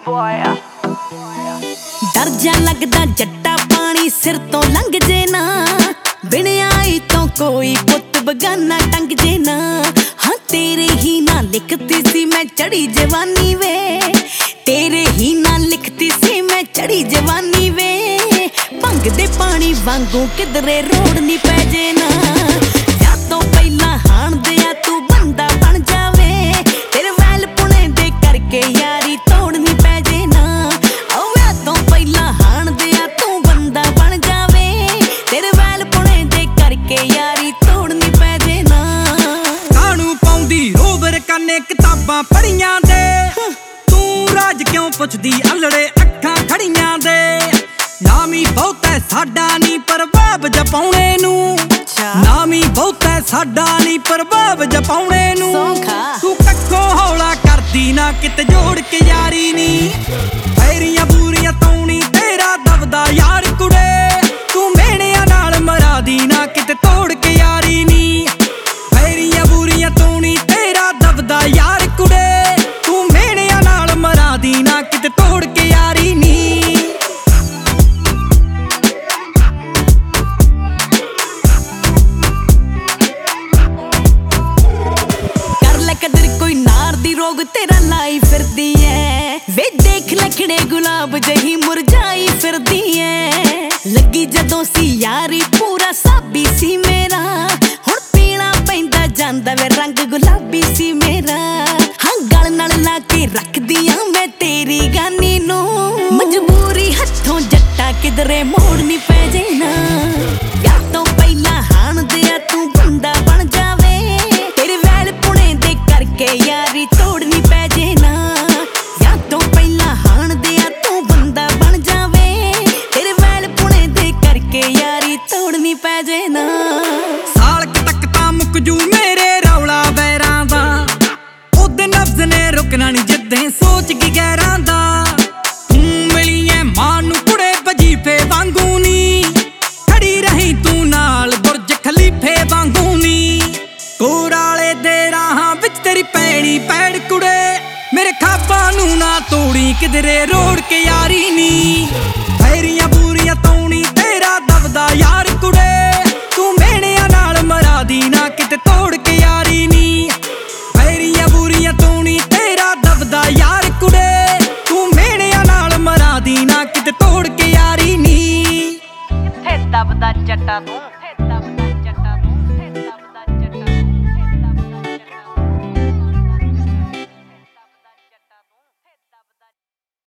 डर जा लगदा जट्टा पानी सिर तो लंघ जे ना, बिन आई तो कोई पुत बगाना टंग जे ना। हाँ तेरे ही ना लिखती सी मैं चढ़ी जवानी वे, तेरे ही ना लिखती सी मैं चढ़ी जवानी वे। भंग दे पानी वांगू किधरे रोड नी पै जे ना, या तो पहला हाण दिया तू बंदा बन जावे, तेरे वैल पुणे दे करके यारी तोड़नी पै जे ना। या तो पहला हाण दिया तू बंदा बन जावे, तेरे वैल पुणे दे करके यारी तोड़नी पै जे ना। कानू पाउंदी रोबर काने किताबां पढ़ियां दे, तू राज क्यों पुछदी अलड़े अखां खड़ियां दे। नामी बहुत है साडा नी प्रभाव जपाउणे नू, नामी बहुत है साडा नी प्रभाव जपाउणे नू। तू कक्खों हौला करदी ना किते जोड़ के यारी नी, पैरियां बूरियां तौणी तेरा दबदा यार कुड़े। तू मेहणियां नाल मरा दी ना किते तोड़ के यारी नी, पैरियां बूरियां तौणी तेरा दबदा यार कुड़े। तू मेहणियां नाल मरा दी ना किते तोड़ के यारी नी। रोग तेरा लाई फिरदी है वे, देख लखड़े गुलाब जही मुरझाई फिरदी है। लगी जदों सी यारी पूरा साबी सी मेरा, हुण पीना पैंदा जांदा वे रंग गुलाबी सी मेरा। हाँ गल नाल ला के रख दिया मैं तेरी गानी नू, मजबूरी हथों जट्टा किधरे मोड़नी पै जे ना। या तो पहला हाण दिया तू बंदा बन जावे, तेरे वैल पुणे दे करके यारी तोड़नी पै जे ना। या तो पहला हाण दिया तू बंदा बन जावे, तेरे वैल पुणे दे करके यारी तोड़नी पै जे ना। साल तक तां मुक जू मेरे रौला बैरां दा, ओदे नफ्स ने रुकना नी जिद्दें सोच के गैरां दा। तू मिली ऐ मां नू कुड़े वजीफे वांगू नी, खड़ी रही तू नाल बुरज खलीफे वांगू नी। कोराले दे राहां विच तेरी पैणी पैड़ कुड़े, मेरे खाबां नू ना तोड़ी किधरे रोड़ के यारी नी। पैरियां बूरियां तौणी तेरा दबदा यार कुड़े, तू मेहणियां नाल मरा दी ना किते